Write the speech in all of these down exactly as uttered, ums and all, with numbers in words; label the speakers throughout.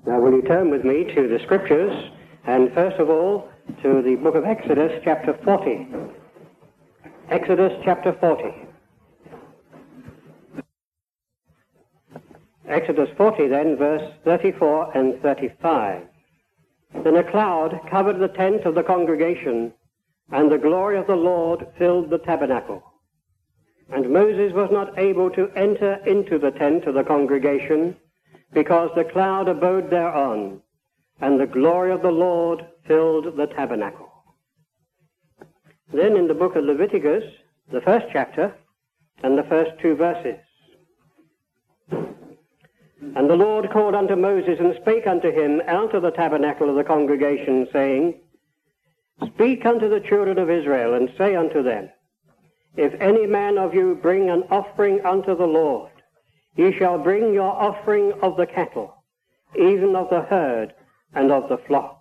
Speaker 1: Now will you turn with me to the Scriptures, and first of all to the book of Exodus chapter forty. Exodus chapter forty. Exodus forty then, verse thirty-four and thirty-five. Then a cloud covered the tent of the congregation, and the glory of the Lord filled the tabernacle. And Moses was not able to enter into the tent of the congregation, because the cloud abode thereon, and the glory of the Lord filled the tabernacle. Then in the book of Leviticus, the first chapter, and the first two verses. And the Lord called unto Moses, and spake unto him out of the tabernacle of the congregation, saying, Speak unto the children of Israel, and say unto them, If any man of you bring an offering unto the Lord, ye shall bring your offering of the cattle, even of the herd and of the flock.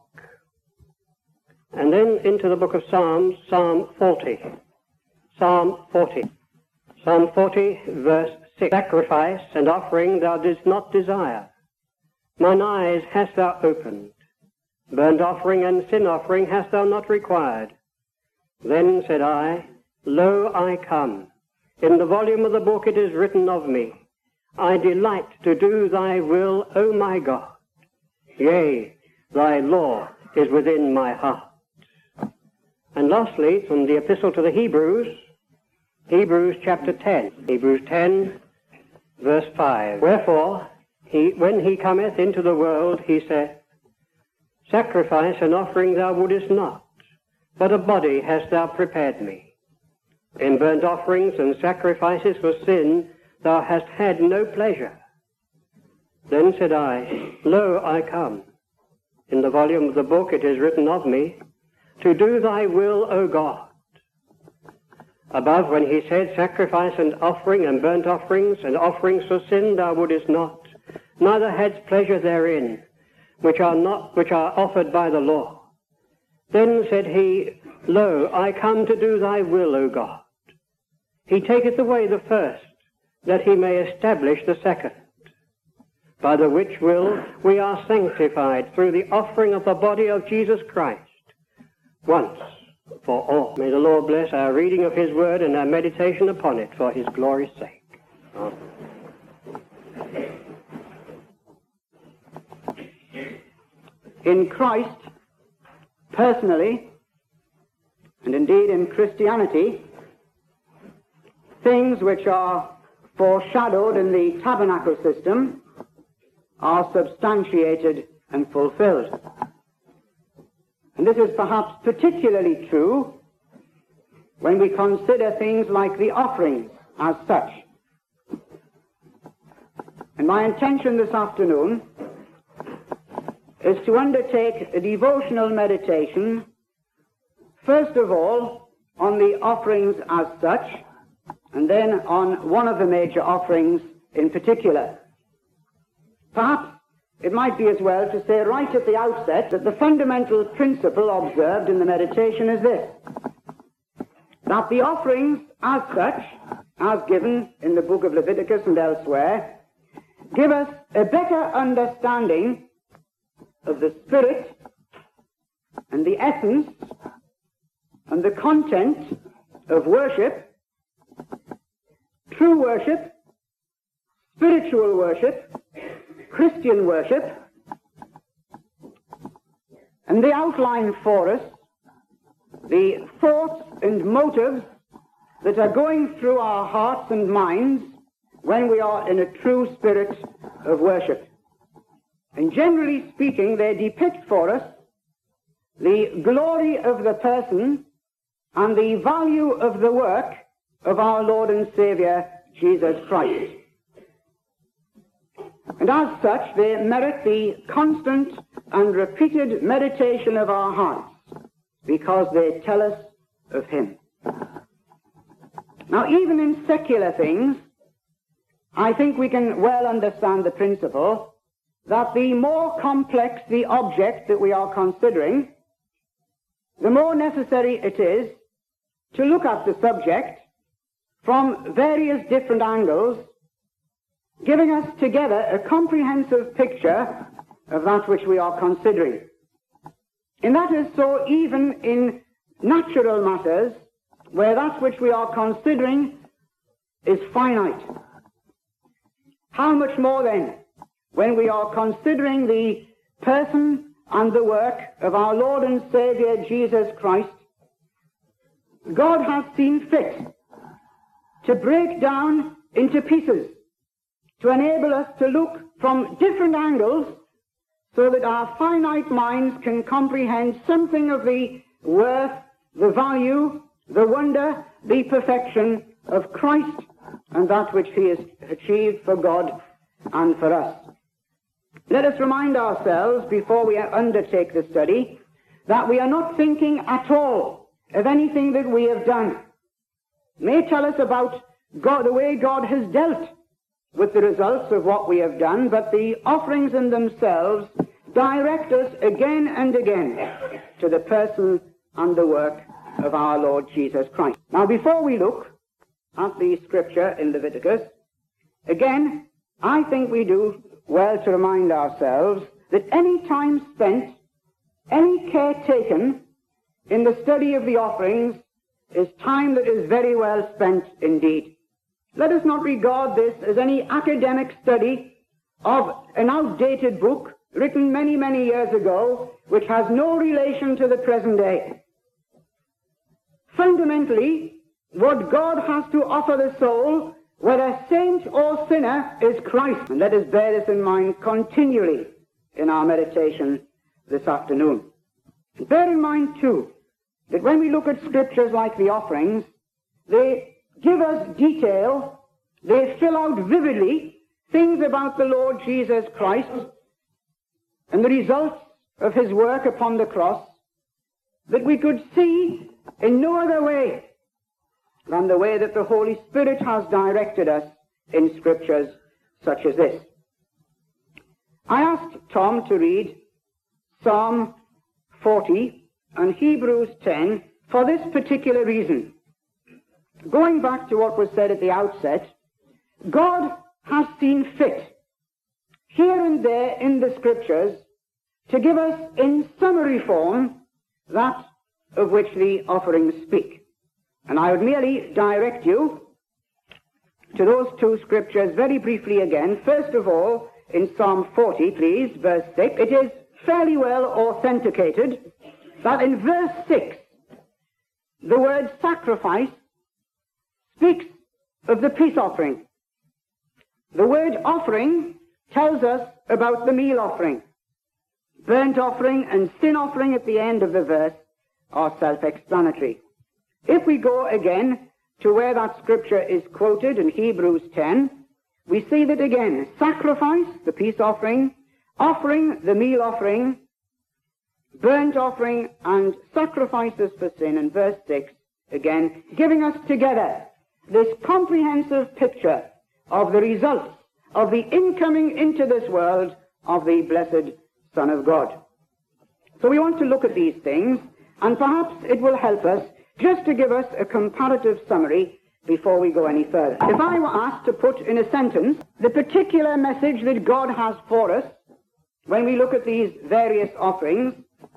Speaker 1: And then into the book of Psalms, Psalm forty. Psalm forty. Psalm forty, verse six. Sacrifice and offering thou didst not desire. Mine eyes hast thou opened. Burnt offering and sin offering hast thou not required. Then said I, Lo, I come. In the volume of the book it is written of me, I delight to do thy will, O my God. Yea, thy law is within my heart. And lastly, from the epistle to the Hebrews, Hebrews chapter ten. Hebrews ten, verse five. Wherefore, he, when he cometh into the world, he saith, Sacrifice and offering thou wouldest not, but a body hast thou prepared me. In burnt offerings and sacrifices for sin thou hast had no pleasure. Then said I, Lo, I come. In the volume of the book it is written of me, to do thy will, O God. Above, when he said, Sacrifice and offering and burnt offerings and offerings for sin thou wouldest not, neither hadst pleasure therein, which are not which are offered by the law. Then said he, Lo, I come to do thy will, O God. He taketh away the first, that he may establish the second, by the which will we are sanctified through the offering of the body of Jesus Christ, once for all. May the Lord bless our reading of his word and our meditation upon it for his glory's sake. Amen.
Speaker 2: In Christ, personally, and indeed in Christianity, things which are foreshadowed in the tabernacle system are substantiated and fulfilled. And this is perhaps particularly true when we consider things like the offerings as such. And my intention this afternoon is to undertake a devotional meditation, first of all, on the offerings as such, and then on one of the major offerings in particular. Perhaps it might be as well to say right at the outset that the fundamental principle observed in the meditation is this, that the offerings as such, as given in the book of Leviticus and elsewhere, give us a better understanding of the spirit and the essence and the content of worship, true worship, spiritual worship, Christian worship, and they outline for us the thoughts and motives that are going through our hearts and minds when we are in a true spirit of worship. And generally speaking, they depict for us the glory of the person and the value of the work of our Lord and Savior, Jesus Christ. And as such, they merit the constant and repeated meditation of our hearts, because they tell us of him. Now, even in secular things, I think we can well understand the principle that the more complex the object that we are considering, the more necessary it is to look at the subject from various different angles, giving us together a comprehensive picture of that which we are considering. And that is so even in natural matters, where that which we are considering is finite. How much more then, when we are considering the person and the work of our Lord and Saviour Jesus Christ, God has seen fit to break down into pieces, to enable us to look from different angles so that our finite minds can comprehend something of the worth, the value, the wonder, the perfection of Christ and that which he has achieved for God and for us. Let us remind ourselves, before we undertake the study, that we are not thinking at all of anything that we have done. It may tell us about God, the way God has dealt with the results of what we have done, but the offerings in themselves direct us again and again to the person and the work of our Lord Jesus Christ. Now, before we look at the scripture in Leviticus, again, I think we do well to remind ourselves that any time spent, any care taken in the study of the offerings is time that is very well spent indeed. Let us not regard this as any academic study of an outdated book written many, many years ago, which has no relation to the present day. Fundamentally, what God has to offer the soul, whether saint or sinner, is Christ. And let us bear this in mind continually in our meditation this afternoon. Bear in mind, too, that when we look at scriptures like the offerings, they give us detail, they fill out vividly things about the Lord Jesus Christ and the results of his work upon the cross that we could see in no other way than the way that the Holy Spirit has directed us in scriptures such as this. I asked Tom to read Psalm forty and Hebrews ten for this particular reason. Going back to what was said at the outset, God has seen fit here and there in the scriptures to give us in summary form that of which the offerings speak. And I would merely direct you to those two scriptures very briefly again. First of all, in Psalm forty, please, verse six, it is fairly well authenticated that in verse six, the word sacrifice speaks of the peace offering. The word offering tells us about the meal offering. Burnt offering and sin offering at the end of the verse are self-explanatory. If we go again to where that scripture is quoted in Hebrews ten, we see that again, sacrifice, the peace offering, offering, the meal offering, burnt offering, and sacrifices for sin in verse six, again, giving us together this comprehensive picture of the results of the incoming into this world of the blessed Son of God. So we want to look at these things, and perhaps it will help us just to give us a comparative summary before we go any further. If I were asked to put in a sentence the particular message that God has for us when we look at these various offerings,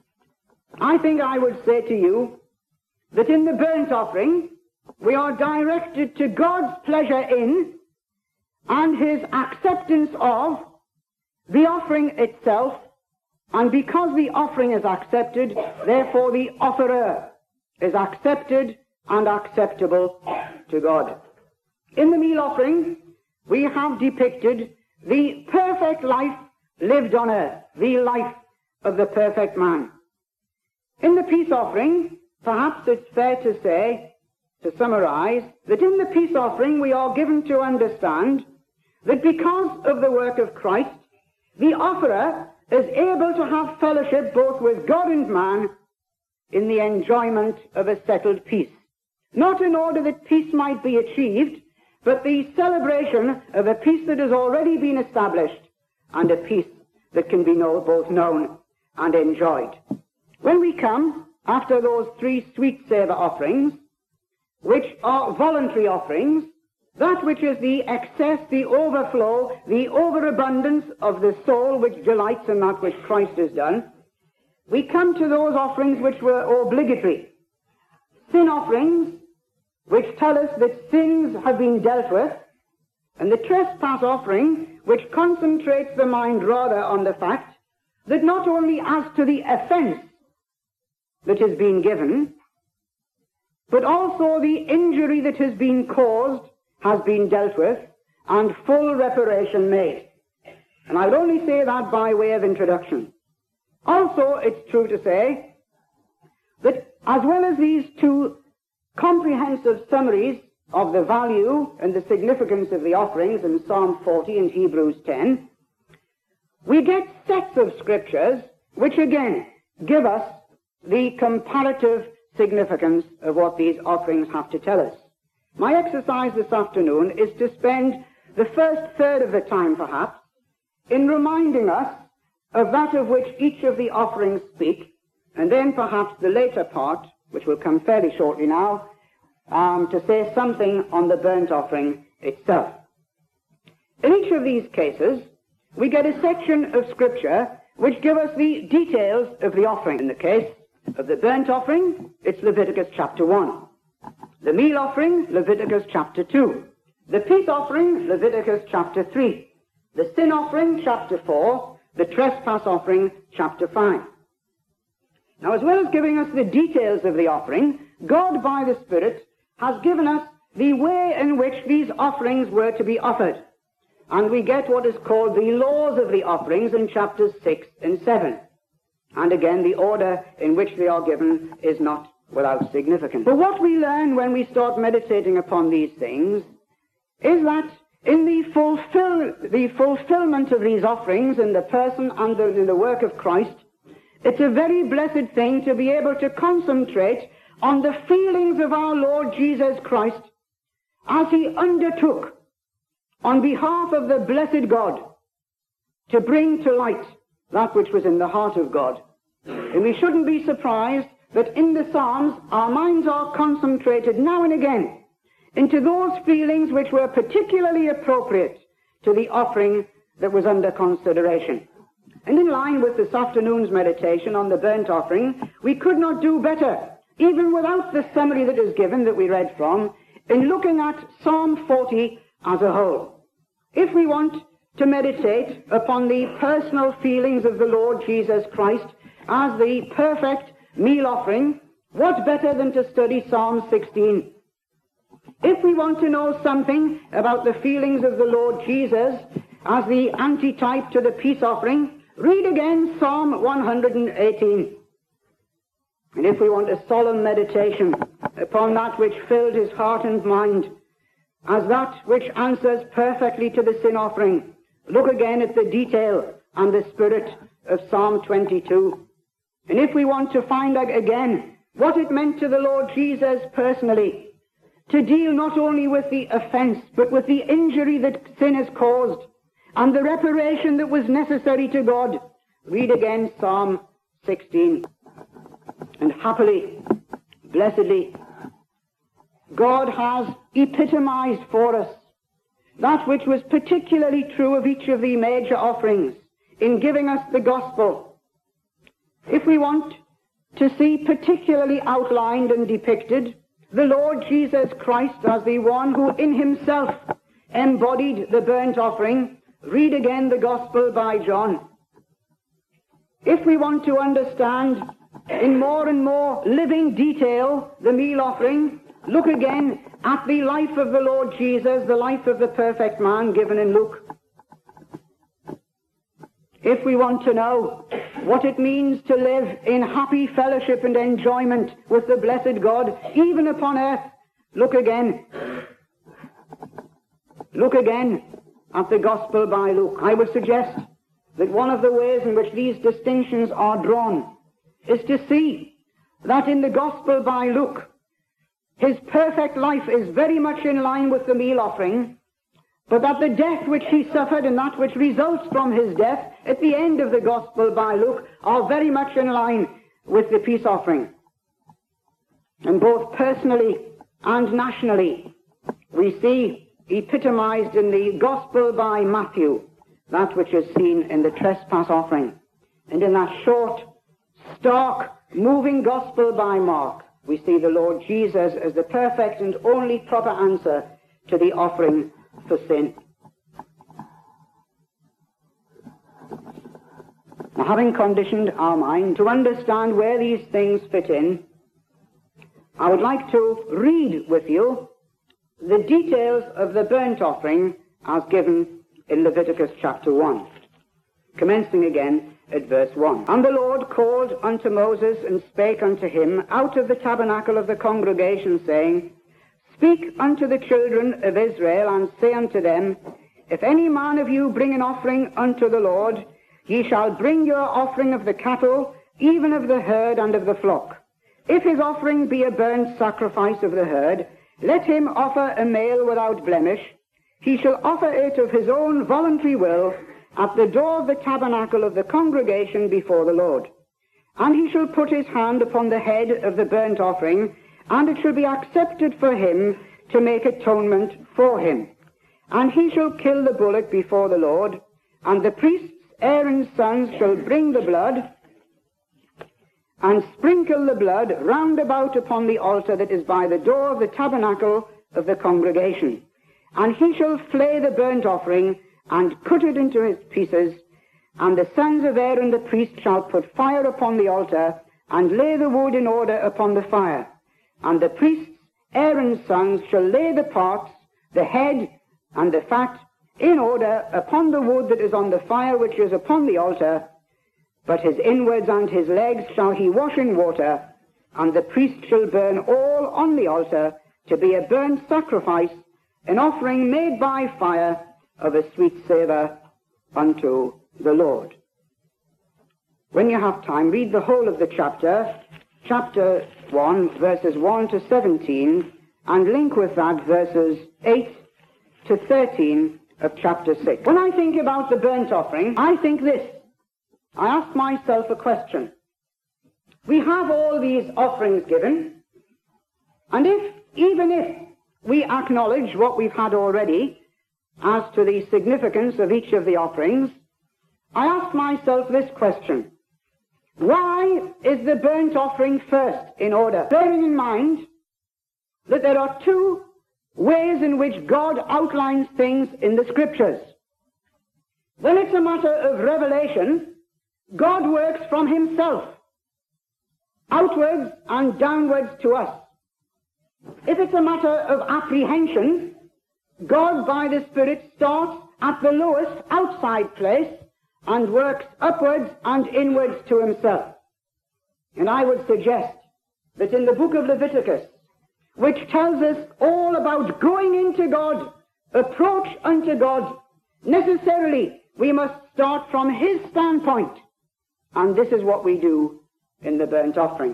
Speaker 2: I think I would say to you that in the burnt offering, we are directed to God's pleasure in and his acceptance of the offering itself, and because the offering is accepted, therefore the offerer is accepted and acceptable to God. In the meal offering, we have depicted the perfect life lived on earth, the life of the perfect man. In the peace offering, perhaps it's fair to say, to summarize, that in the peace offering we are given to understand that because of the work of Christ, the offerer is able to have fellowship both with God and man in the enjoyment of a settled peace. Not in order that peace might be achieved, but the celebration of a peace that has already been established and a peace that can be know, both known and enjoyed. When we come after those three sweet savour offerings, which are voluntary offerings, that which is the excess, the overflow, the overabundance of the soul which delights in that which Christ has done, we come to those offerings which were obligatory. Sin offerings, which tell us that sins have been dealt with, and the trespass offering, which concentrates the mind rather on the fact that not only as to the offense that has been given, but also the injury that has been caused has been dealt with, and full reparation made. And I would only say that by way of introduction. Also, it's true to say that as well as these two comprehensive summaries of the value and the significance of the offerings in Psalm forty and Hebrews ten, we get sets of scriptures which again give us the comparative significance of what these offerings have to tell us. My exercise this afternoon is to spend the first third of the time, perhaps, in reminding us of that of which each of the offerings speak, and then perhaps the later part, which will come fairly shortly now, um, to say something on the burnt offering itself. In each of these cases, we get a section of Scripture which give us the details of the offering. In the case of the burnt offering, it's Leviticus chapter one. The meal offering, Leviticus chapter two. The peace offering, Leviticus chapter three. The sin offering, chapter four. The trespass offering, chapter five. Now, as well as giving us the details of the offering, God, by the Spirit, has given us the way in which these offerings were to be offered. And we get what is called the laws of the offerings in chapters six and seven. And again, the order in which they are given is not without significance. But what we learn when we start meditating upon these things is that in the, fulfill, the fulfillment of these offerings in the person and the, in the work of Christ, it's a very blessed thing to be able to concentrate on the feelings of our Lord Jesus Christ as he undertook on behalf of the blessed God to bring to light that which was in the heart of God. And we shouldn't be surprised that in the Psalms our minds are concentrated now and again into those feelings which were particularly appropriate to the offering that was under consideration. And in line with this afternoon's meditation on the burnt offering, we could not do better, even without the summary that is given that we read from, in looking at Psalm forty as a whole. If we want to meditate upon the personal feelings of the Lord Jesus Christ as the perfect meal offering, what better than to study Psalm sixteen? If we want to know something about the feelings of the Lord Jesus as the antitype to the peace offering, read again Psalm one hundred eighteen. And if we want a solemn meditation upon that which filled his heart and mind as that which answers perfectly to the sin offering, look again at the detail and the spirit of Psalm twenty-two. And if we want to find out again what it meant to the Lord Jesus personally to deal not only with the offense, but with the injury that sin has caused and the reparation that was necessary to God, read again Psalm sixteen. And happily, blessedly, God has epitomized for us that which was particularly true of each of the major offerings in giving us the gospel. If we want to see particularly outlined and depicted the Lord Jesus Christ as the one who in himself embodied the burnt offering, read again the Gospel by John. If we want to understand in more and more living detail the meal offering, look again at the life of the Lord Jesus, the life of the perfect man given in Luke. If we want to know what it means to live in happy fellowship and enjoyment with the blessed God, even upon earth, look again. Look again at the Gospel by Luke. I would suggest that one of the ways in which these distinctions are drawn is to see that in the Gospel by Luke, his perfect life is very much in line with the meal offering, but that the death which he suffered and that which results from his death at the end of the Gospel by Luke are very much in line with the peace offering. And both personally and nationally, we see epitomized in the Gospel by Matthew, that which is seen in the trespass offering. And in that short, stark, moving Gospel by Mark, we see the Lord Jesus as the perfect and only proper answer to the offering for sin. Now, having conditioned our mind to understand where these things fit in, I would like to read with you the details of the burnt offering as given in Leviticus chapter one, commencing again at verse one. And the Lord called unto Moses and spake unto him out of the tabernacle of the congregation, saying, Speak unto the children of Israel, and say unto them, If any man of you bring an offering unto the Lord, ye shall bring your offering of the cattle, even of the herd and of the flock. If his offering be a burnt sacrifice of the herd, let him offer a male without blemish. He shall offer it of his own voluntary will at the door of the tabernacle of the congregation before the Lord. And he shall put his hand upon the head of the burnt offering, and it shall be accepted for him to make atonement for him. And he shall kill the bullock before the Lord, and the priests, Aaron's sons, shall bring the blood, and sprinkle the blood round about upon the altar that is by the door of the tabernacle of the congregation. And he shall flay the burnt offering, and cut it into his pieces, and the sons of Aaron the priest shall put fire upon the altar, and lay the wood in order upon the fire. And the priests, Aaron's sons, shall lay the parts, the head, and the fat, in order upon the wood that is on the fire which is upon the altar, but his inwards and his legs shall he wash in water, and the priest shall burn all on the altar to be a burnt sacrifice, an offering made by fire of a sweet savour unto the Lord. When you have time, read the whole of the chapter, chapter one, verses one to seventeen, and link with that verses eight to thirteen of chapter six. When I think about the burnt offering, I think this. I ask myself a question. We have all these offerings given, and if, even if we acknowledge what we've had already as to the significance of each of the offerings, I ask myself this question. Why is the burnt offering first in order? Bearing in mind that there are two ways in which God outlines things in the Scriptures. When it's a matter of revelation, God works from himself, outwards and downwards to us. If it's a matter of apprehension, God by the Spirit starts at the lowest outside place and works upwards and inwards to himself. And I would suggest that in the book of Leviticus, which tells us all about going into God, approach unto God, necessarily we must start from his standpoint. And this is what we do in the burnt offering.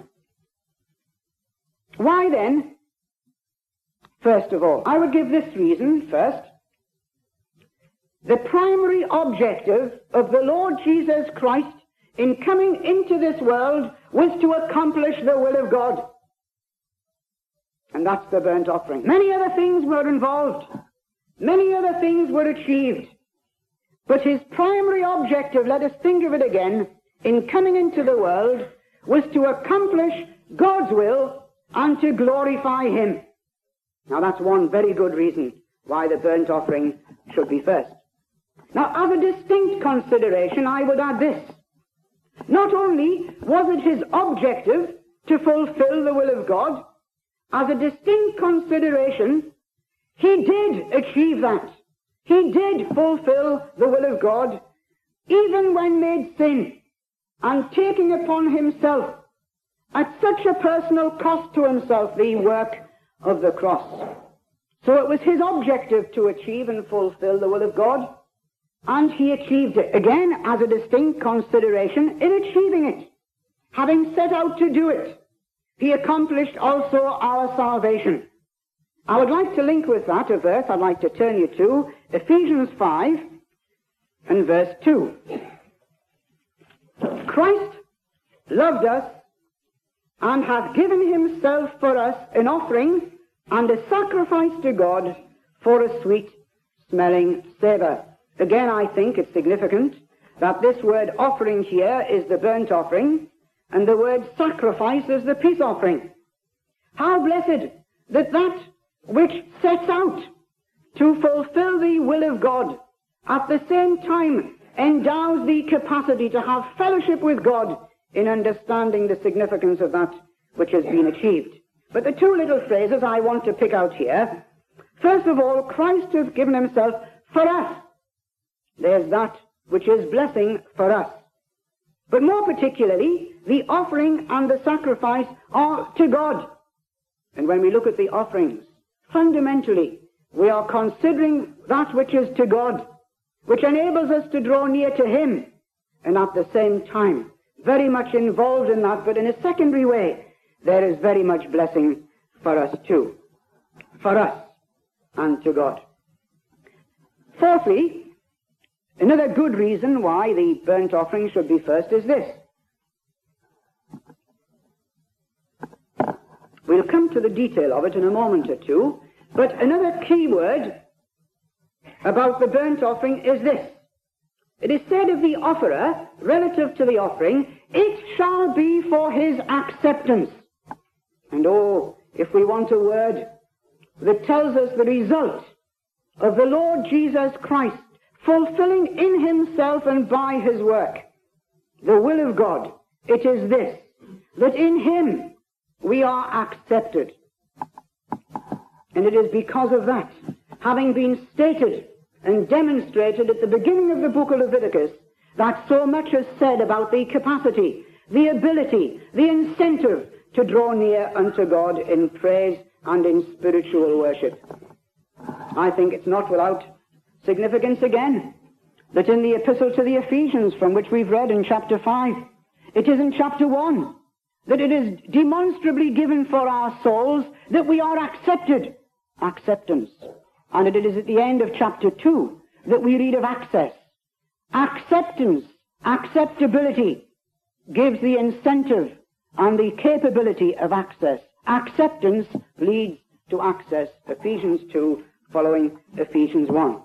Speaker 2: Why then? First of all, I would give this reason first. The primary objective of the Lord Jesus Christ in coming into this world was to accomplish the will of God. And that's the burnt offering. Many other things were involved. Many other things were achieved. But his primary objective, let us think of it again, in coming into the world, was to accomplish God's will and to glorify him. Now that's one very good reason why the burnt offering should be first. Now, as a distinct consideration, I would add this. Not only was it his objective to fulfill the will of God, as a distinct consideration, he did achieve that. He did fulfill the will of God, even when made sin, and taking upon himself, at such a personal cost to himself, the work of the cross. So it was his objective to achieve and fulfill the will of God, and he achieved it, again, as a distinct consideration in achieving it. Having set out to do it, he accomplished also our salvation. I would like to link with that a verse I'd like to turn you to, Ephesians five and verse two. Christ loved us and hath given himself for us an offering and a sacrifice to God for a sweet-smelling savour. Again, I think it's significant that this word offering here is the burnt offering, and the word sacrifice is the peace offering. How blessed that that which sets out to fulfill the will of God at the same time endows the capacity to have fellowship with God in understanding the significance of that which has been achieved. But the two little phrases I want to pick out here, first of all, Christ has given himself for us. There's that which is blessing for us. But more particularly, the offering and the sacrifice are to God. And when we look at the offerings, fundamentally, we are considering that which is to God, which enables us to draw near to him, and at the same time, very much involved in that, but in a secondary way, there is very much blessing for us too. For us and to God. Fourthly, another good reason why the burnt offering should be first is this. We'll come to the detail of it in a moment or two, but another key word about the burnt offering is this. It is said of the offerer, relative to the offering, it shall be for his acceptance. And oh, if we want a word that tells us the result of the Lord Jesus Christ fulfilling in himself and by his work the will of God, it is this, that in him we are accepted. And it is because of that, having been stated and demonstrated at the beginning of the book of Leviticus, that so much is said about the capacity, the ability, the incentive to draw near unto God in praise and in spiritual worship. I think it's not without significance again that in the epistle to the Ephesians, from which we've read in chapter five, it is in chapter one that it is demonstrably given for our souls that we are accepted. Acceptance. And it is at the end of chapter two that we read of access. Acceptance, acceptability, gives the incentive and the capability of access. Acceptance leads to access. Ephesians two, following Ephesians one.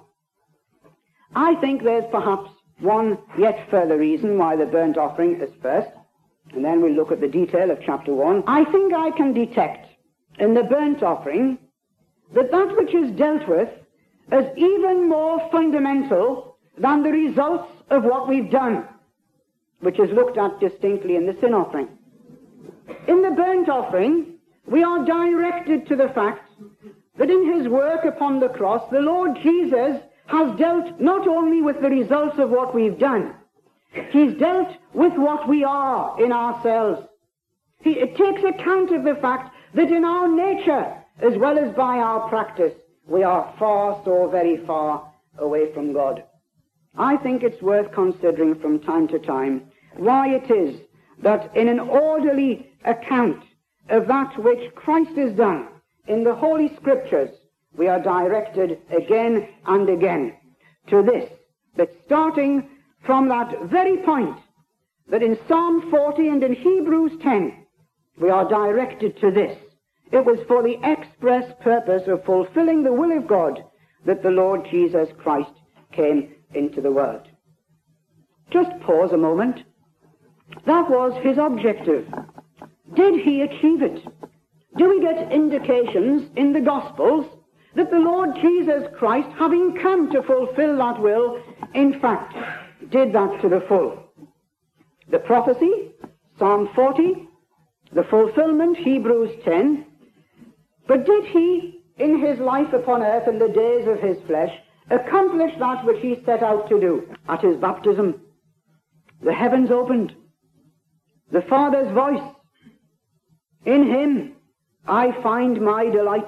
Speaker 2: I think there's perhaps one yet further reason why the burnt offering is first, and then we'll look at the detail of chapter one. I think I can detect in the burnt offering that that which is dealt with is even more fundamental than the results of what we've done, which is looked at distinctly in the sin offering. In the burnt offering, we are directed to the fact that in his work upon the cross, the Lord Jesus has dealt not only with the results of what we've done, he's dealt with what we are in ourselves. He, it takes account of the fact that in our nature, as well as by our practice, we are far, so very far away from God. I think it's worth considering from time to time why it is that in an orderly account of that which Christ has done in the Holy Scriptures, we are directed again and again to this, that starting from that very point, that in Psalm forty and in Hebrews ten, we are directed to this. It was for the express purpose of fulfilling the will of God that the Lord Jesus Christ came into the world. Just pause a moment. That was his objective. Did he achieve it? Do we get indications in the Gospels that the Lord Jesus Christ, having come to fulfill that will, in fact, did that to the full? The prophecy, Psalm forty, the fulfillment, Hebrews ten. But did he, in his life upon earth and the days of his flesh, accomplish that which he set out to do? At his baptism, the heavens opened, the Father's voice, in him I find my delight.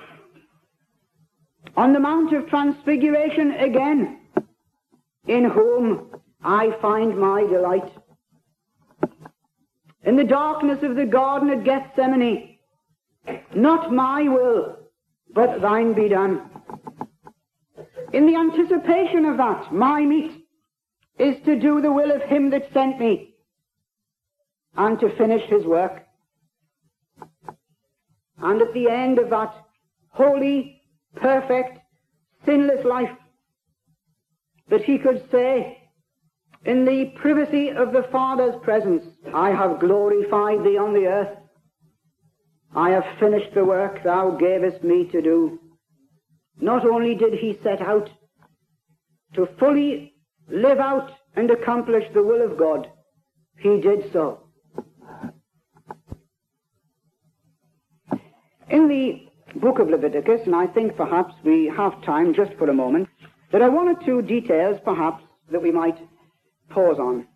Speaker 2: On the Mount of Transfiguration again, in whom I find my delight. In the darkness of the garden at Gethsemane, not my will, but thine be done. In the anticipation of that, my meat is to do the will of him that sent me, and to finish his work. And at the end of that holy, perfect, sinless life, that he could say, in the privacy of the Father's presence, I have glorified thee on the earth. I have finished the work thou gavest me to do. Not only did he set out to fully live out and accomplish the will of God, he did so. In the book of Leviticus, and I think perhaps we have time just for a moment, there are one or two details perhaps that we might pause on.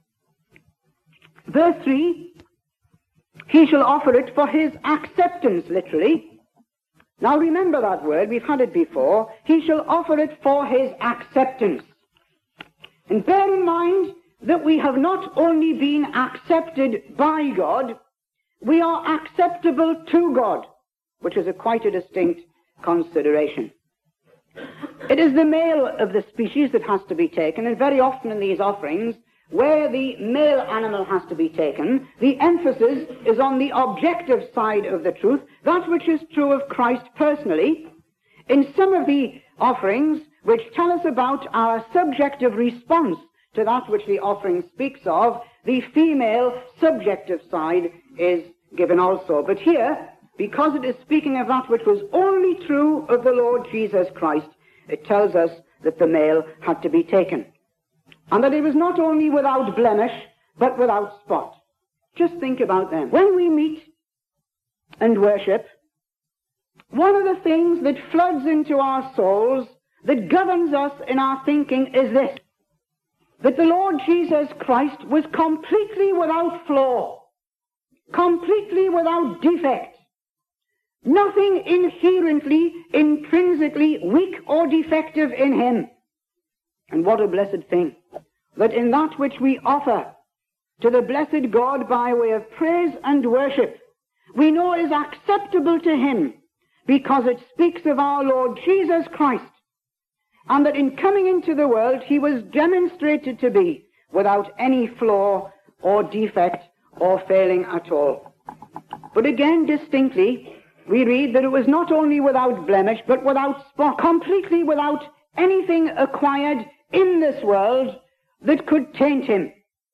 Speaker 2: Verse three, he shall offer it for his acceptance, literally. Now remember that word, we've had it before. He shall offer it for his acceptance. And bear in mind that we have not only been accepted by God, we are acceptable to God, which is a quite a distinct consideration. It is the male of the species that has to be taken, and very often in these offerings, where the male animal has to be taken, the emphasis is on the objective side of the truth, that which is true of Christ personally. In some of the offerings, which tell us about our subjective response to that which the offering speaks of, the female subjective side is given also. But here, because it is speaking of that which was only true of the Lord Jesus Christ, it tells us that the male had to be taken. And that it was not only without blemish, but without spot. Just think about them. When we meet and worship, one of the things that floods into our souls, that governs us in our thinking, is this: that the Lord Jesus Christ was completely without flaw, completely without defect, nothing inherently, intrinsically weak or defective in him. And what a blessed thing, that in that which we offer to the blessed God by way of praise and worship, we know is acceptable to him, because it speaks of our Lord Jesus Christ, and that in coming into the world he was demonstrated to be without any flaw or defect or failing at all. But again, distinctly, we read that it was not only without blemish, but without spot, completely without anything acquired in this world that could taint him.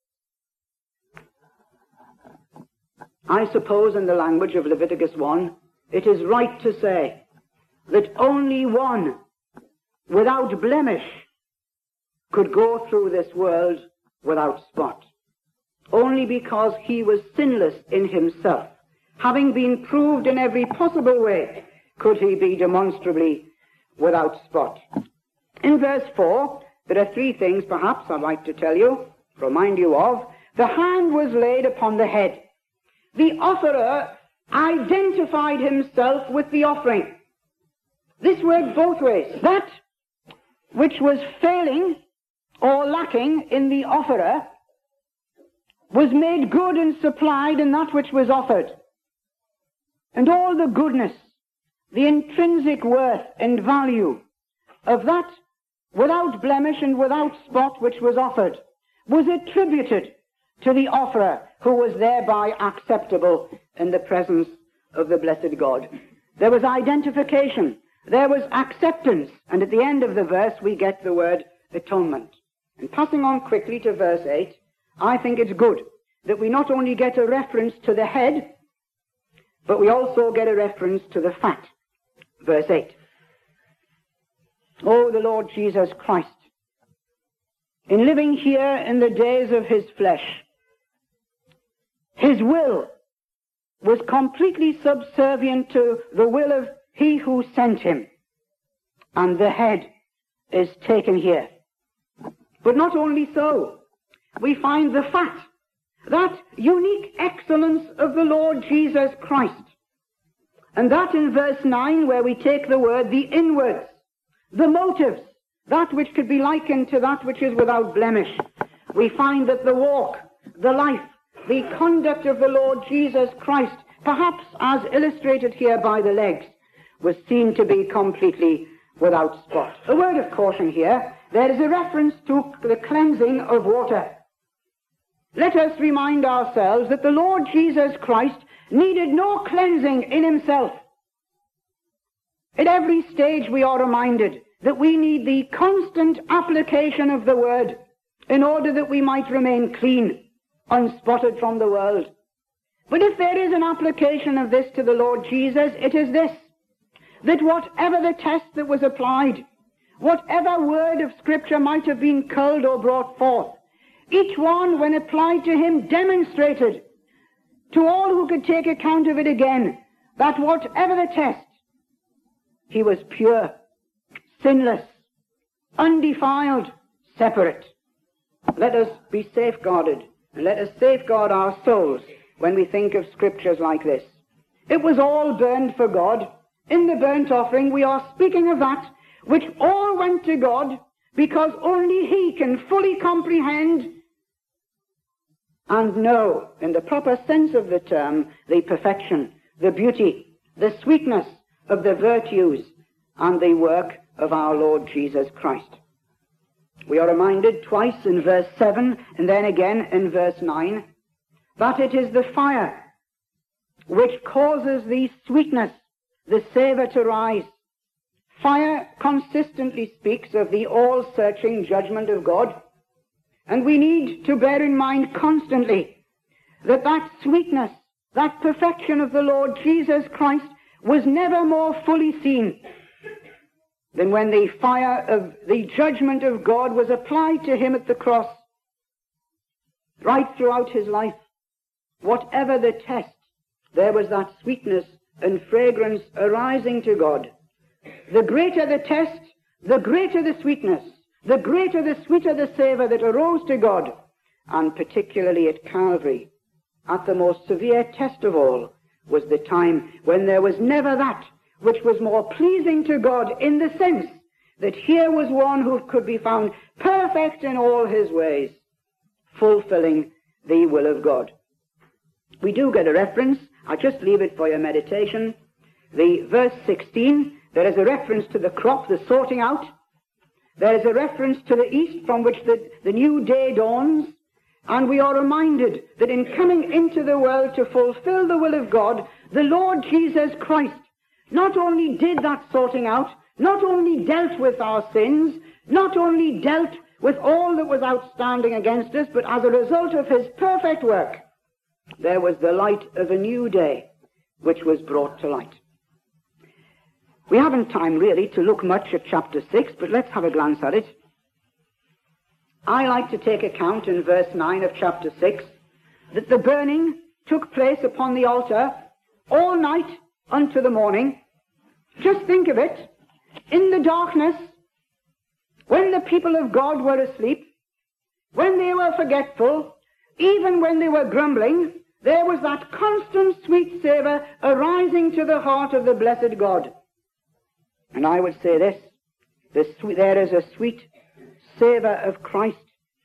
Speaker 2: I suppose in the language of Leviticus one, it is right to say that only one without blemish could go through this world without spot. Only because he was sinless in himself, having been proved in every possible way, could he be demonstrably without spot. In verse four, there are three things perhaps I'd like to tell you, remind you of. The hand was laid upon the head. The offerer identified himself with the offering. This worked both ways. That which was failing or lacking in the offerer was made good and supplied in that which was offered. And all the goodness, the intrinsic worth and value of that without blemish and without spot which was offered was attributed to the offerer, who was thereby acceptable in the presence of the blessed God. There was identification, there was acceptance, and at the end of the verse we get the word atonement. And passing on quickly to verse eight, I think it's good that we not only get a reference to the head, but we also get a reference to the fat. Verse eight. Oh, the Lord Jesus Christ, in living here in the days of his flesh, his will was completely subservient to the will of he who sent him. And the head is taken here. But not only so, we find the fat, that unique excellence of the Lord Jesus Christ. And that in verse nine, where we take the word, the inwards, the motives, that which could be likened to that which is without blemish. We find that the walk, the life, the conduct of the Lord Jesus Christ, perhaps as illustrated here by the legs, was seen to be completely without spot. A word of caution here. There is a reference to the cleansing of water. Let us remind ourselves that the Lord Jesus Christ needed no cleansing in himself. At every stage we are reminded that we need the constant application of the word in order that we might remain clean, unspotted from the world. But if there is an application of this to the Lord Jesus, it is this, that whatever the test that was applied, whatever word of Scripture might have been culled or brought forth, each one, when applied to him, demonstrated to all who could take account of it again, that whatever the test, he was pure, sinless, undefiled, separate. Let us be safeguarded, and let us safeguard our souls when we think of scriptures like this. It was all burned for God. In the burnt offering, we are speaking of that which all went to God, because only he can fully comprehend and know, in the proper sense of the term, the perfection, the beauty, the sweetness of the virtues and the work of our Lord Jesus Christ. We are reminded twice in verse seven and then again in verse nine that it is the fire which causes the sweetness, the savour to rise. Fire consistently speaks of the all-searching judgment of God, and we need to bear in mind constantly that that sweetness, that perfection of the Lord Jesus Christ was never more fully seen than when the fire of the judgment of God was applied to him at the cross. Right throughout his life, whatever the test, there was that sweetness and fragrance arising to God. The greater the test, the greater the sweetness, the greater the sweeter the savour that arose to God, and particularly at Calvary, at the most severe test of all, was the time when there was never that which was more pleasing to God, in the sense that here was one who could be found perfect in all his ways, fulfilling the will of God. We do get a reference. I'll just leave it for your meditation. The verse sixteen, there is a reference to the crop, the sorting out. There is a reference to the east from which the, the new day dawns. And we are reminded that in coming into the world to fulfill the will of God, the Lord Jesus Christ not only did that sorting out, not only dealt with our sins, not only dealt with all that was outstanding against us, but as a result of his perfect work, there was the light of a new day which was brought to light. We haven't time really to look much at chapter six, but let's have a glance at it. I like to take account in verse nine of chapter six that the burning took place upon the altar all night unto the morning. Just think of it. In the darkness, when the people of God were asleep, when they were forgetful, even when they were grumbling, there was that constant sweet savour arising to the heart of the blessed God. And I would say this, the sweet, there is a sweet savour of Christ,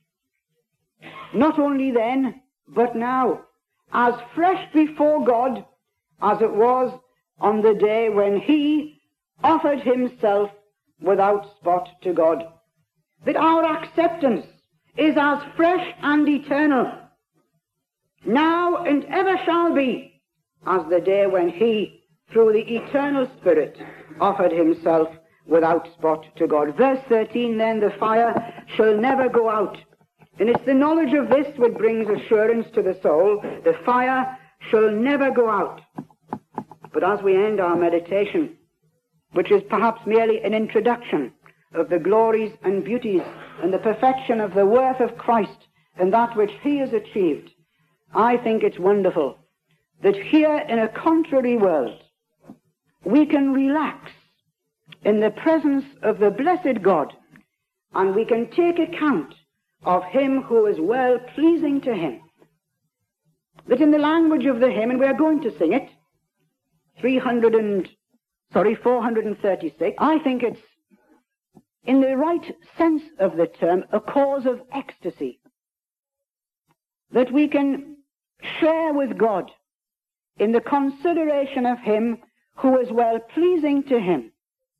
Speaker 2: not only then, but now, as fresh before God as it was on the day when he offered himself without spot to God. That our acceptance is as fresh and eternal, now and ever shall be, as the day when he, through the eternal Spirit, offered himself without spot to God. Verse thirteen, then, the fire shall never go out. And it's the knowledge of this which brings assurance to the soul. The fire shall never go out. But as we end our meditation, which is perhaps merely an introduction of the glories and beauties and the perfection of the worth of Christ and that which he has achieved, I think it's wonderful that here in a contrary world we can relax in the presence of the blessed God, and we can take account of him who is well pleasing to him. That in the language of the hymn, and we are going to sing it, three hundred and, sorry, four hundred thirty-six, I think it's, in the right sense of the term, a cause of ecstasy. That we can share with God in the consideration of him who is well pleasing to him.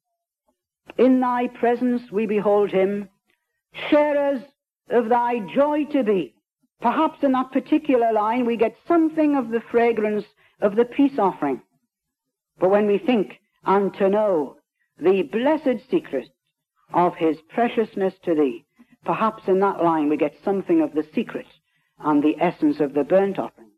Speaker 2: In thy presence we behold him, sharers of thy joy to be. Perhaps in that particular line we get something of the fragrance of the peace offering. But when we think and to know the blessed secret of his preciousness to thee. Perhaps in that line we get something of the secret and the essence of the burnt offering.